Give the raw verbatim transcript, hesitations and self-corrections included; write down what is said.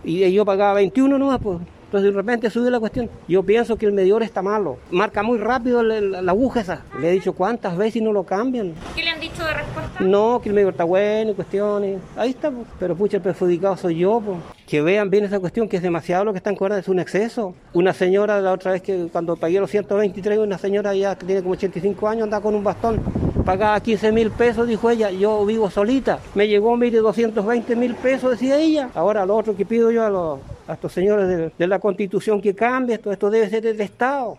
Y yo pagaba veintiuno nomás, pues. Entonces de repente subió la cuestión. Yo pienso que el medidor está malo. Marca muy rápido la, la, la aguja esa. Le he dicho cuántas veces y no lo cambian. ¿Qué le han dicho de respuesta? No, que el medidor está bueno y cuestiones. Ahí está, pues. Pero pucha, el perjudicado soy yo, pues. Que vean bien esa cuestión, que es demasiado lo que están cobrando, es un exceso. Una señora, la otra vez que cuando pagué los ciento veintitrés, una señora ya que tiene como ochenta y cinco años, anda con un bastón. Pagaba quince mil pesos, dijo ella, yo vivo solita. Me llegó, mire, doscientos veinte mil pesos, decía ella. Ahora lo otro que pido yo a, los, a estos señores de, de la Constitución que cambie, esto, esto debe ser del Estado.